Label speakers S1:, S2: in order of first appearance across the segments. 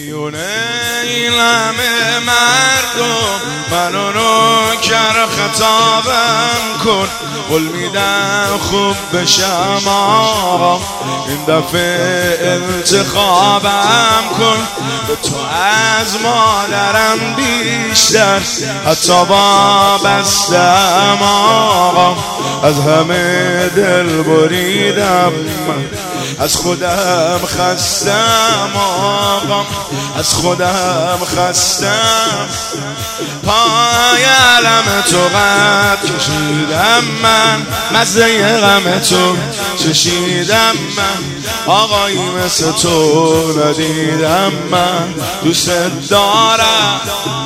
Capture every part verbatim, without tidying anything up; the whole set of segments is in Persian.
S1: میونه این همه مردم منو نوکر خطابم کن، قول میدم خوب بشم آقا، این دفعه انتخابم کن. به تو از مادرم بیشتر حتی وابسته‌ام آقا، از همه دل بریدم، از خودم خستم آقا، از خودم خستم. پای علم تو قد کشیدم من، مزه غم تو چشیدم من، آقایی مثل تو ندیدم من. دوست دارم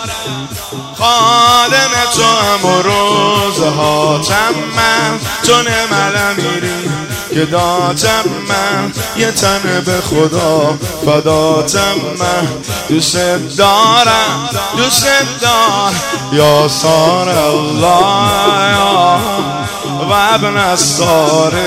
S1: خادم تو هم و روزهاتم من، تو نمال میری که داتم من، یه تن به خدا فداتم من. دوست دارم دوست دارم یا سار الله یا و ابن الساره.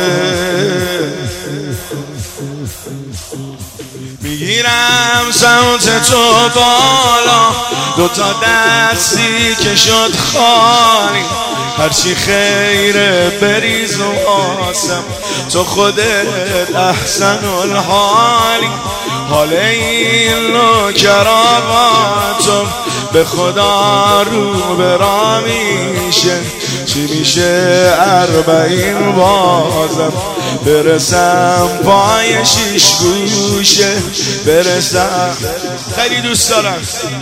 S1: میگیرم سمت تو بالا، دوتا دستی که شد خالی، هرچی خیره بریز و آسم، تو خودت احسن الحالی. حال این نوکر آقاتم به خدا رو برا میشه، چی میشه اربعین بازم برسم پای شیش گوشه برسم. خیلی دوست دارم.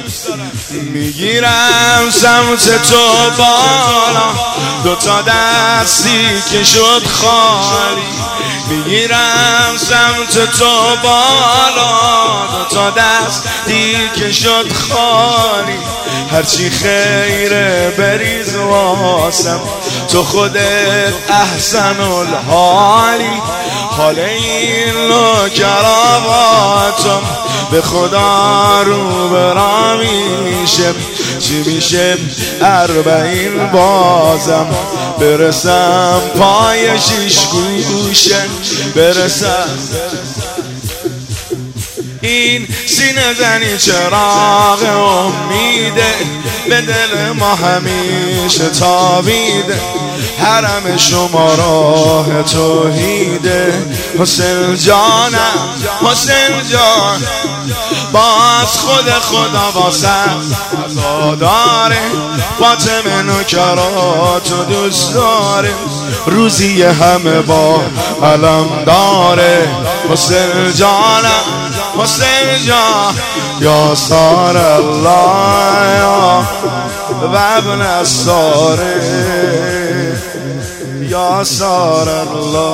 S1: میگیرم سمت تو بالا، دوتا دستی که شد خالی، میگیرم سمت تو بالا، دوتا دستی که شد خالی، هرچی خیره بریز واسم، تو خودت احسن الحالی. حال این نوکر آقاتم به خدا رو برا میشه، چی میشه اربعین بازم برسم پای شیش گوشه برسم. این سینه زنی چراغ امیده به دل ما همیشه تابیده، حرم شما راه توحیده. حسین جانم حسین جان باز خود خدا واسم عزا داره، فاطمه نوکراتو دوست داره، روزی همه با علم داره. حسین جانم حسین جان یا سار الله یا و ابن الساره، یا سار الله.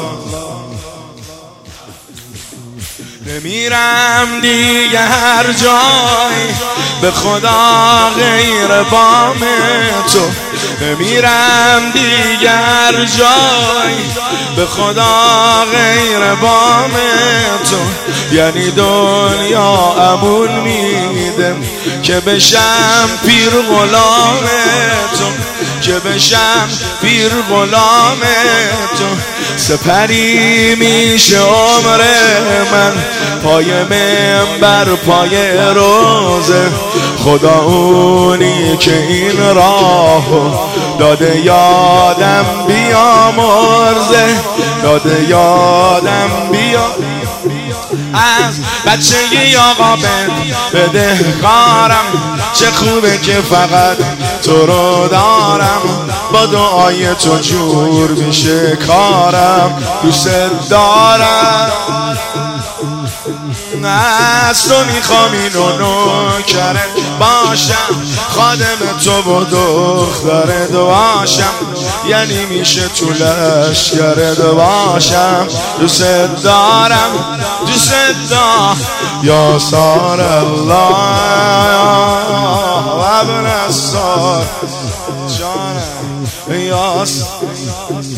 S1: نمیرم دیگه هر جایی به خدا غیر بام تو، نمیرم دیگه هر جایی به خدا غیر بام تو، یعنی دنیا امون میدم که بشم پیر غلام تو، که بشم پیر غلام تو. سپری میشه عمر من پای منبر پای روزه، خدا اونی که این راهو داده یادم بیامرزه، داده یادم بیا. از بچگی آقا بده کارم، چه خوبه که فقط تو رو دارم، با دعای تو جور میشه کارم. دوست دارم از تو میخوام اینو نوکرت باشم، خادم تو و دخترت باشم، یعنی میشه تو لشکرت باشم. دوست دارم دوست دارم یا سار الله و ابن السار جانم یا